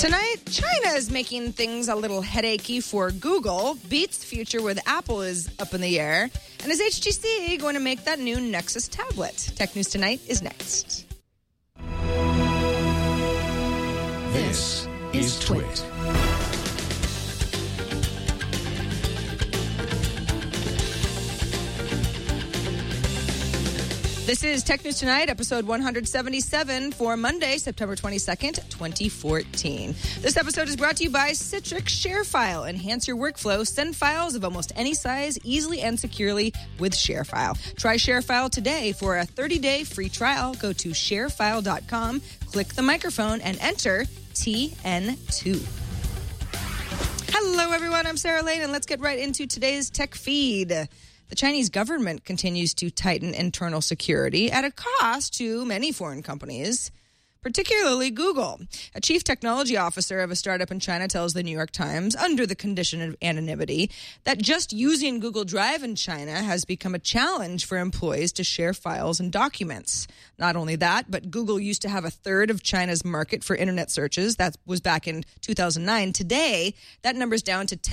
Tonight, China is making things a little headachy for Google. Beats' future with Apple is up in the air. And is HTC going to make that new Nexus tablet? Tech News Tonight is next. This is Twit. This is Tech News Tonight, episode 177 for Monday, September 22nd, 2014. This episode is brought to you by Citrix ShareFile. Enhance your workflow. Send files of almost any size easily and securely with ShareFile. Try ShareFile today for a 30-day free trial. Go to sharefile.com, click the microphone, and enter TN2. Hello, everyone. I'm Sarah Lane, and let's get right into today's tech feed. The Chinese government continues to tighten internal security at a cost to many foreign companies, particularly Google. A chief technology officer of a startup in China tells the New York Times, under the condition of anonymity, that just using Google Drive in China has become a challenge for employees to share files and documents. Not only that, but Google used to have a third of China's market for internet searches. That was back in 2009. Today, that number's down to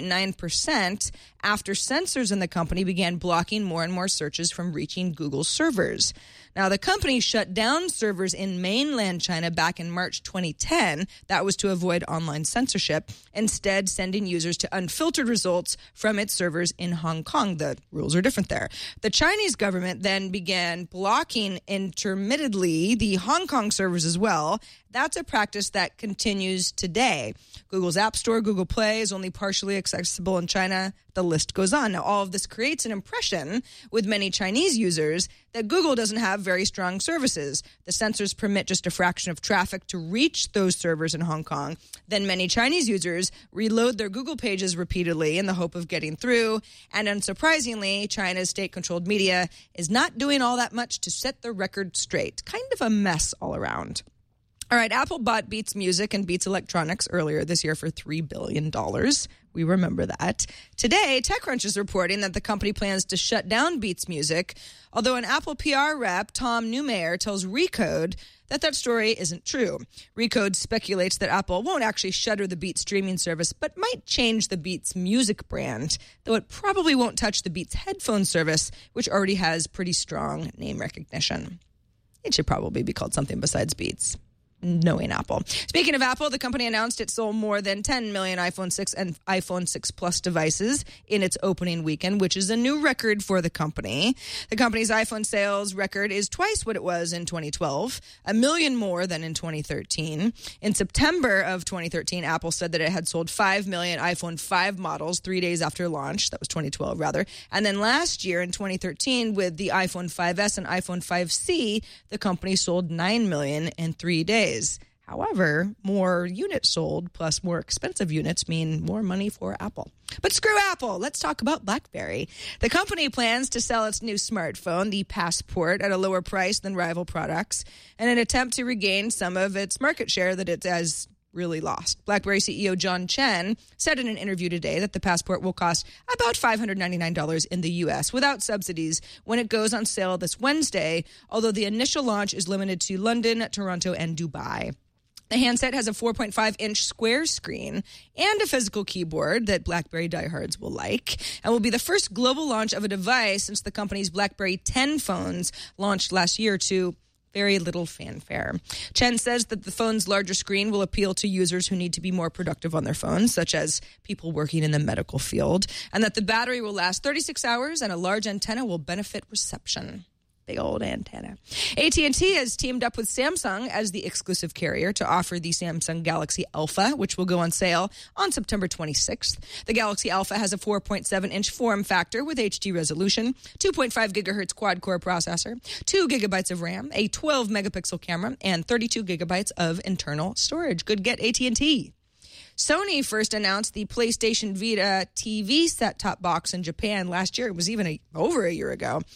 10.9% after censors in the company began blocking more and more searches from reaching Google's servers. Now, the company shut down servers in mainland China back in March 2010. That was to avoid online censorship, instead sending users to unfiltered results from its servers in Hong Kong. The rules are different there. The Chinese government then began blocking intermittently the Hong Kong servers as well. That's a practice that continues today. Google's App Store, Google Play, is only partially accessible in China. The list goes on. Now, all of this creates an impression with many Chinese users that Google doesn't have very strong services. The censors permit just a fraction of traffic to reach those servers in Hong Kong. Then many Chinese users reload their Google pages repeatedly in the hope of getting through. And unsurprisingly, China's state-controlled media is not doing all that much to set the record straight. Kind of a mess all around. All right, Apple bought Beats Music and Beats Electronics earlier this year for $3 billion. We remember that. Today, TechCrunch is reporting that the company plans to shut down Beats Music, although an Apple PR rep, Tom Newmayer, tells Recode that story isn't true. Recode speculates that Apple won't actually shutter the Beats streaming service, but might change the Beats Music brand, though it probably won't touch the Beats headphone service, which already has pretty strong name recognition. It should probably be called something besides Beats. Knowing Apple. Speaking of Apple, the company announced it sold more than 10 million iPhone 6 and iPhone 6 Plus devices in its opening weekend, which is a new record for the company. The company's iPhone sales record is twice what it was in 2012, a million more than in 2013. In September of 2013, Apple said that it had sold 5 million iPhone 5 models 3 days after launch. That was 2012, rather. And then last year in 2013, with the iPhone 5S and iPhone 5C, the company sold 9 million in 3 days. However, more units sold plus more expensive units mean more money for Apple. But screw Apple. Let's talk about BlackBerry. The company plans to sell its new smartphone, the Passport, at a lower price than rival products in an attempt to regain some of its market share that it has really lost. BlackBerry CEO John Chen said in an interview today that the Passport will cost about $599 in the U.S. without subsidies when it goes on sale this Wednesday, although the initial launch is limited to London, Toronto, and Dubai. The handset has a 4.5-inch square screen and a physical keyboard that BlackBerry diehards will like, and will be the first global launch of a device since the company's BlackBerry 10 phones launched last year to very little fanfare. Chen says that the phone's larger screen will appeal to users who need to be more productive on their phones, such as people working in the medical field, and that the battery will last 36 hours and a large antenna will benefit reception. Big old antenna. AT&T has teamed up with Samsung as the exclusive carrier to offer the Samsung Galaxy Alpha, which will go on sale on September 26th. The Galaxy Alpha has a 4.7-inch form factor with HD resolution, 2.5 gigahertz quad-core processor, 2 gigabytes of RAM, a 12-megapixel camera, and 32 gigabytes of internal storage. Good get, AT&T. Sony first announced the PlayStation Vita TV set-top box in Japan last year. It was even over a year ago.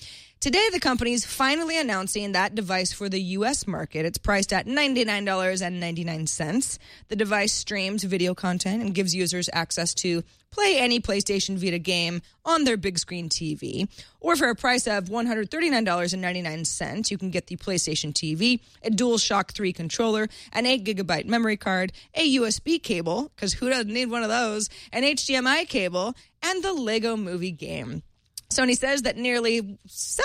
Today, the company's finally announcing that device for the U.S. market. It's priced at $99.99. The device streams video content and gives users access to play any PlayStation Vita game on their big screen TV. Or for a price of $139.99, you can get the PlayStation TV, a DualShock 3 controller, an 8GB memory card, a USB cable, because who doesn't need one of those, an HDMI cable, and the Lego Movie game. Sony says that nearly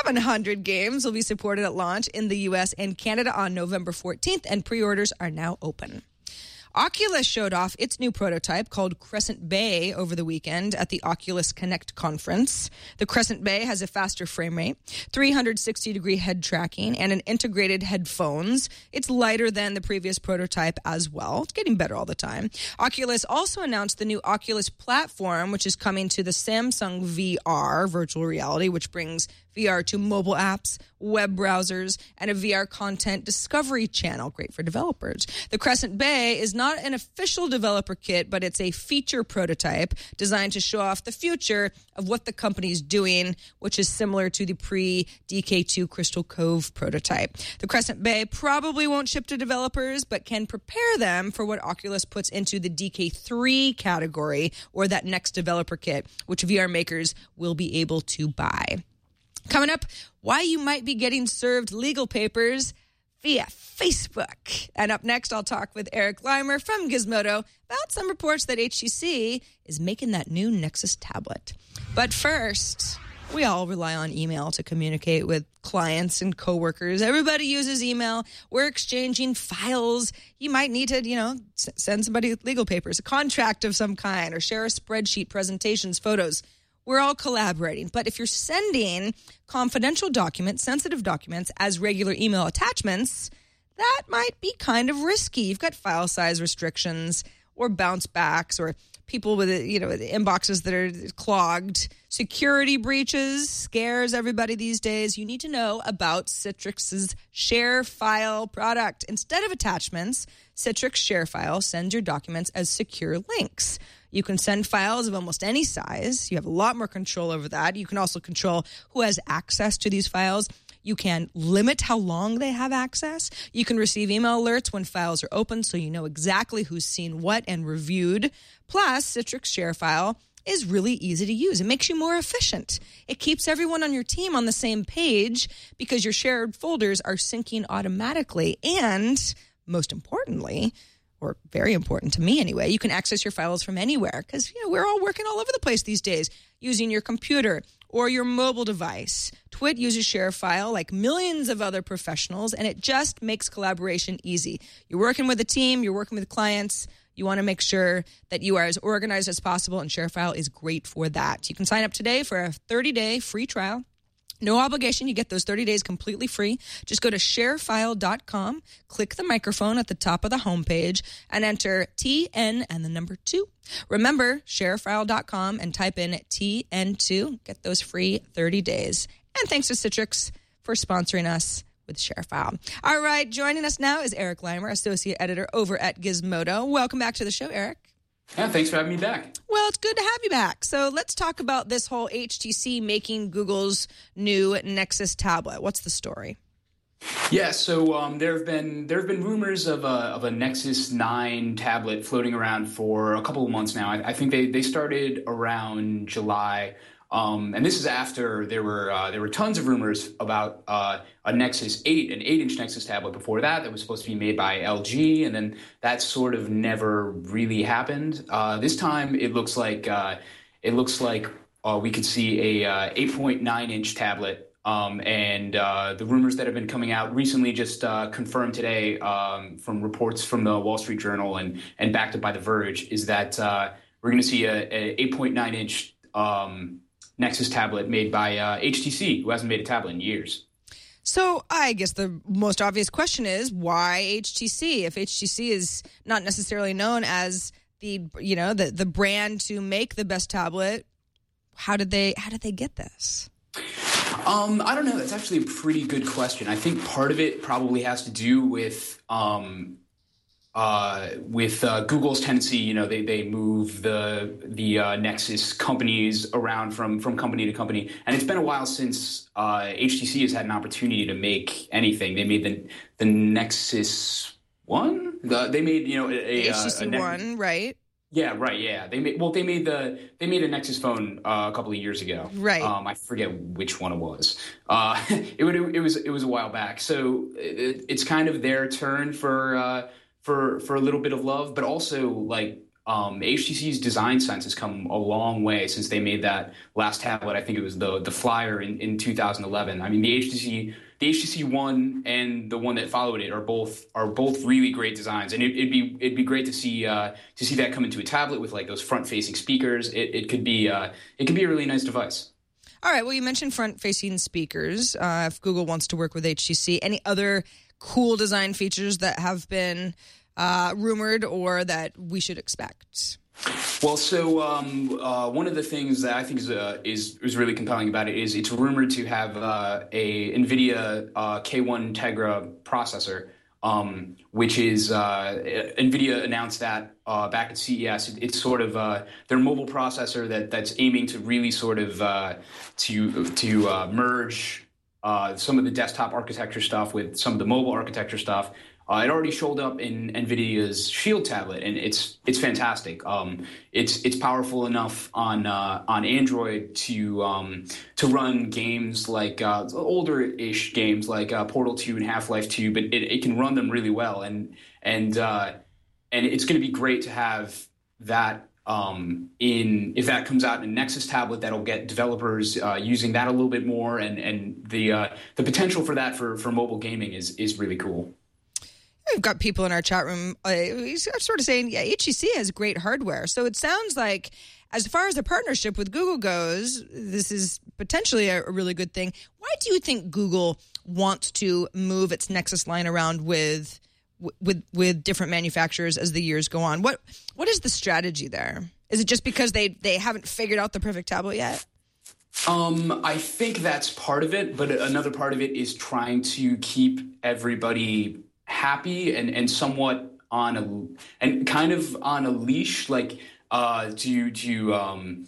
700 games will be supported at launch in the U.S. and Canada on November 14th, and pre-orders are now open. Oculus showed off its new prototype called Crescent Bay over the weekend at the Oculus Connect conference. The Crescent Bay has a faster frame rate, 360-degree head tracking, and an integrated headphones. It's lighter than the previous prototype as well. It's getting better all the time. Oculus also announced the new Oculus platform, which is coming to the Samsung VR, virtual reality, which brings VR to mobile apps, web browsers, and a VR content discovery channel. Great for developers. The Crescent Bay is not an official developer kit, but it's a feature prototype designed to show off the future of what the company's doing, which is similar to the pre-DK2 Crystal Cove prototype. The Crescent Bay probably won't ship to developers, but can prepare them for what Oculus puts into the DK3 category, or that next developer kit, which VR makers will be able to buy. Coming up, why you might be getting served legal papers via Facebook. And up next, I'll talk with Eric Leimer from Gizmodo about some reports that HTC is making that new Nexus tablet. But first, we all rely on email to communicate with clients and coworkers. Everybody uses email. We're exchanging files. You might need to, send somebody legal papers, a contract of some kind, or share a spreadsheet, presentations, photos. We're all collaborating. But if you're sending confidential documents, sensitive documents, as regular email attachments, that might be kind of risky. You've got file size restrictions or bounce backs or people with, inboxes that are clogged. Security breaches scares everybody these days. You need to know about Citrix's Share File product. Instead of attachments, Citrix Share File sends your documents as secure links. You can send files of almost any size. You have a lot more control over that. You can also control who has access to these files. You can limit how long they have access. You can receive email alerts when files are open, so you know exactly who's seen what and reviewed. Plus, Citrix Share File is really easy to use. It makes you more efficient. It keeps everyone on your team on the same page because your shared folders are syncing automatically. And most importantly, or very important to me anyway, you can access your files from anywhere because we're all working all over the place these days using your computer or your mobile device. Twit uses Share File like millions of other professionals, and it just makes collaboration easy. You're working with a team, you're working with clients. You want to make sure that you are as organized as possible, and Share File is great for that. You can sign up today for a 30-day free trial. No obligation. You get those 30 days completely free. Just go to sharefile.com, click the microphone at the top of the homepage, and enter TN and the number 2. Remember, sharefile.com and type in TN2. Get those free 30 days. And thanks to Citrix for sponsoring us with ShareFile. All right, joining us now is Eric Leimer, Associate Editor over at Gizmodo. Welcome back to the show, Eric. Yeah, thanks for having me back. Well, it's good to have you back. So let's talk about this whole HTC making Google's new Nexus tablet. What's the story? Yeah, so there have been rumors of a Nexus 9 tablet floating around for a couple of months now. I think they started around July. And this is after there were tons of rumors about a Nexus 8, an 8-inch Nexus tablet before that was supposed to be made by LG, and then that sort of never really happened. This time it looks like we could see a 8.9-inch tablet. And the rumors that have been coming out recently just confirmed today from reports from the Wall Street Journal and backed up by The Verge is that we're going to see a 8.9-inch Nexus tablet made by HTC, who hasn't made a tablet in years. So I guess the most obvious question is, why HTC? If HTC is not necessarily known as the brand to make the best tablet, how did they get this? I don't know. That's actually a pretty good question. I think part of it probably has to do with Google's tendency, they move the Nexus companies around from company to company, and it's been a while since HTC has had an opportunity to make anything. They made the Nexus One. They made HTC One, right? Yeah, right. Yeah, they made a Nexus phone a couple of years ago. Right. I forget which one it was. It was a while back. So it's kind of their turn for a little bit of love, but also like HTC's design sense has come a long way since they made that last tablet. I think it was the Flyer in 2011. I mean, the HTC One and the one that followed it are both really great designs, and it'd be great to see that come into a tablet with like those front-facing speakers. It could be a really nice device. All right. Well, you mentioned front-facing speakers. If Google wants to work with HTC, any other cool design features that have been rumored or that we should expect? Well, so one of the things that I think is really compelling about it is it's rumored to have a NVIDIA K1 Tegra processor, which is NVIDIA announced that back at CES. It's sort of their mobile processor that's aiming to really sort of to merge some of the desktop architecture stuff with some of the mobile architecture stuff. It already showed up in NVIDIA's Shield tablet, and it's fantastic. It's powerful enough on Android to run games like older-ish games like Portal 2 and Half-Life 2, but it can run them really well, and it's going to be great to have that. If that comes out in a Nexus tablet, that'll get developers using that a little bit more, and the potential for that for mobile gaming is really cool. We've got people in our chat room sort of saying, yeah, HTC has great hardware. So it sounds like as far as the partnership with Google goes, this is potentially a really good thing. Why do you think Google wants to move its Nexus line around with different manufacturers as the years go on? What is the strategy there? Is it just because they haven't figured out the perfect tablet yet? I think that's part of it, but another part of it is trying to keep everybody happy and somewhat on a leash, like to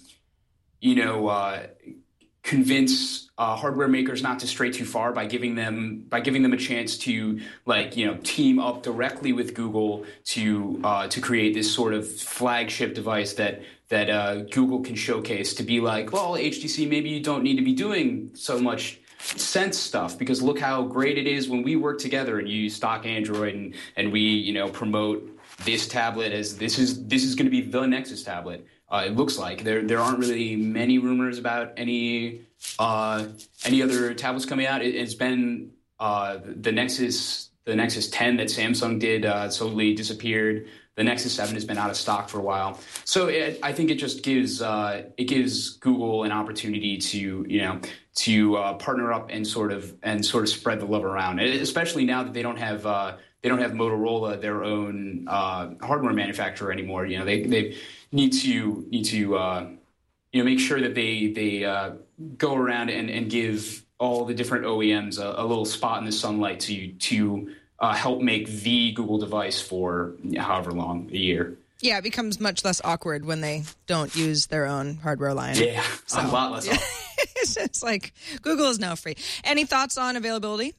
convince hardware makers not to stray too far by giving them a chance to team up directly with Google to create this sort of flagship device that Google can showcase to be like, well, HTC, maybe you don't need to be doing so much Sense stuff, because look how great it is when we work together and you use stock Android and we promote this tablet as this is going to be the Nexus tablet. It looks like there aren't really many rumors about any other tablets coming out. It's been the Nexus 10 that Samsung did totally disappeared. The Nexus 7 has been out of stock for a while, so I think it just gives Google an opportunity to partner up and sort of spread the love around, especially now that they don't have Motorola, their own hardware manufacturer anymore. They need to make sure that they go around and give all the different OEMs a little spot in the sunlight to help make the Google device for however long, a year. Yeah, it becomes much less awkward when they don't use their own hardware line. Yeah, a lot less awkward. It's like Google is now free. Any thoughts on availability?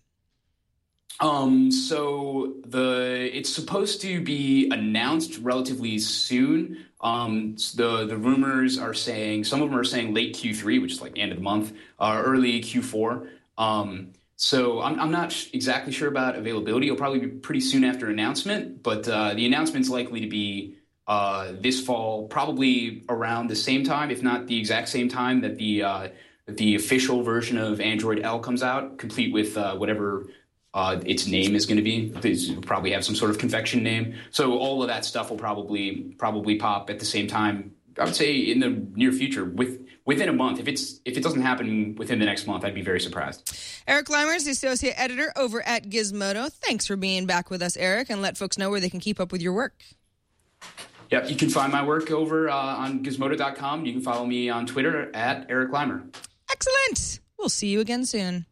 So it's supposed to be announced relatively soon. The rumors are saying, some of them are saying late Q3, which is like the end of the month, early Q4. So I'm not exactly sure about availability. It'll probably be pretty soon after announcement, but the announcement's likely to be this fall, probably around the same time, if not the exact same time that the official version of Android L comes out, complete with whatever its name is going to be. It'll probably have some sort of confection name. So all of that stuff will probably pop at the same time. I would say in the near future, within a month. If it doesn't happen within the next month, I'd be very surprised. Eric Leimer is the associate editor over at Gizmodo. Thanks for being back with us, Eric, and let folks know where they can keep up with your work. Yep, you can find my work over on Gizmodo.com. You can follow me on Twitter at Eric Leimer. Excellent. We'll see you again soon.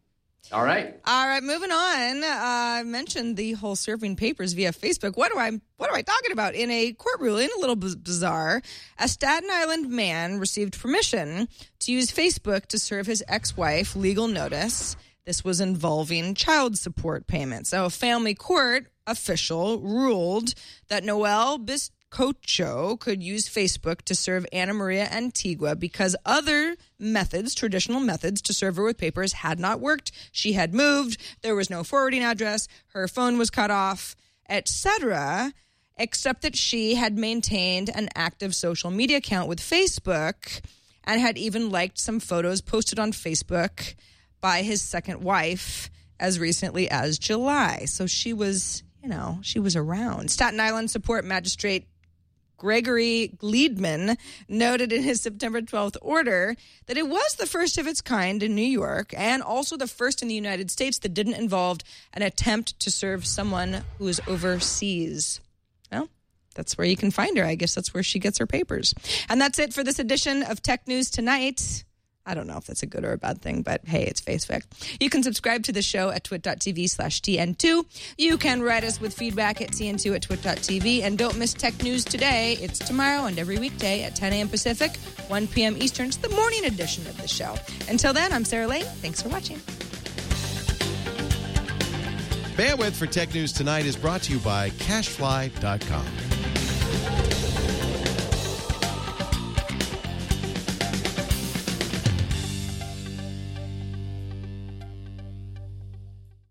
All right. All right, moving on. I mentioned the whole serving papers via Facebook. What am I talking about? In a court ruling, a little bizarre, a Staten Island man received permission to use Facebook to serve his ex-wife legal notice. This was involving child support payments. So a family court official ruled that Noel Biscocho could use Facebook to serve Ana Maria Antigua because other methods, traditional methods to serve her with papers had not worked. She had moved. There was no forwarding address. Her phone was cut off, etc., except that she had maintained an active social media account with Facebook and had even liked some photos posted on Facebook by his second wife as recently as July. So she was, she was around. Staten Island Support Magistrate Gregory Gleedman noted in his September 12th order that it was the first of its kind in New York and also the first in the United States that didn't involve an attempt to serve someone who is overseas. Well, that's where you can find her. I guess that's where she gets her papers. And that's it for this edition of Tech News Tonight. I don't know if that's a good or a bad thing, but hey, it's Facebook. You can subscribe to the show at twit.tv/TN2. You can write us with feedback at TN2@twit.tv. And don't miss Tech News Today. It's tomorrow and every weekday at 10 a.m. Pacific, 1 p.m. Eastern. It's the morning edition of the show. Until then, I'm Sarah Lane. Thanks for watching. Bandwidth for Tech News Tonight is brought to you by CashFly.com.